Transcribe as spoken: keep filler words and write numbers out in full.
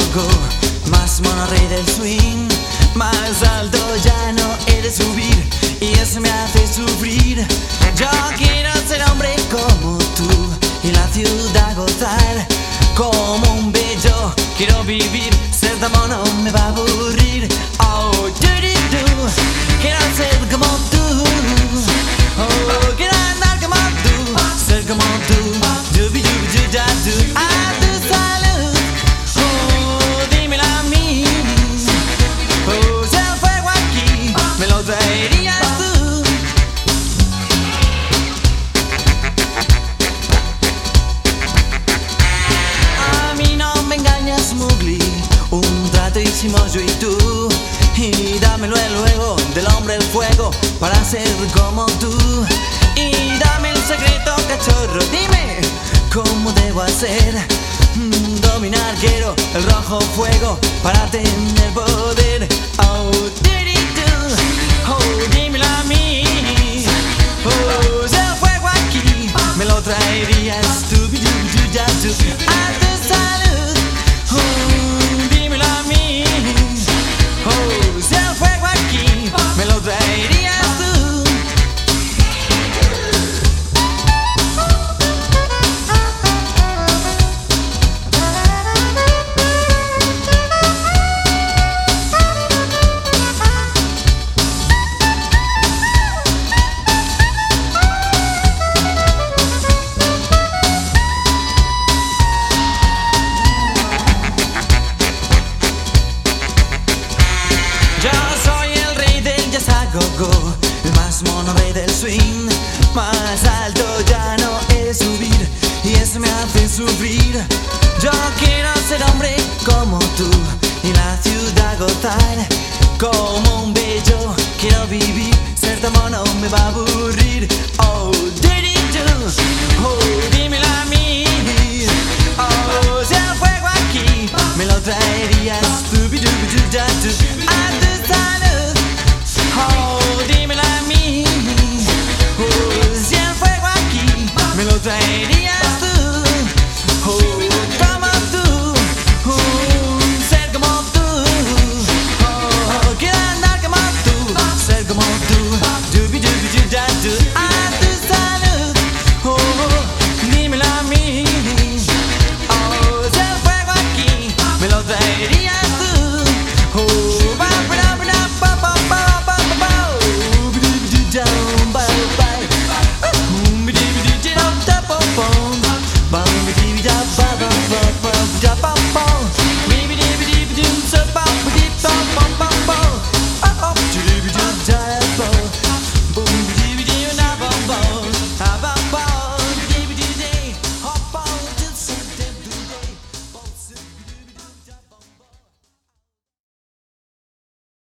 go-go, más mono rey del swing. Más alto ya no he de subir y eso me hace sufrir. Yo quiero ser hombre como tú y la ciudad gozar como un bello. Quiero vivir, ser tan mono me va a aburrir. Oh, do-do-do, quiero ser como tú. Oh, quiero andar como tú, ser como tú. Do-be-do-be-do-da-do. A tu salud, oh, dímelo a mí. Oh, si el fuego aquí me lo traerías tú. A mí no me engañas, Mowgli. Un trato hicimos yo y tú. Y dámelo luego del hombre el fuego para ser como tú. Y dame el secreto, cachorro, dime cómo debo hacer. mm, Dominar quiero el rojo fuego para tener poder. Oh, diri-do, oh, dímelo a mí. Oh, si el fuego aquí me lo traerías tú. Do-be-do-be-do-da-do. A tu salud, oh, dímelo a mí. Oh, si el fuego aquí me lo traerías tú. Yo soy el rey del jazz a go-go, el más mono rey del swing. Más alto ya no he de subir y eso me hace sufrir. Yo quiero ser hombre como tú y la ciudad gozar como un bello. Quiero vivir, ser tan mono me va a aburrir.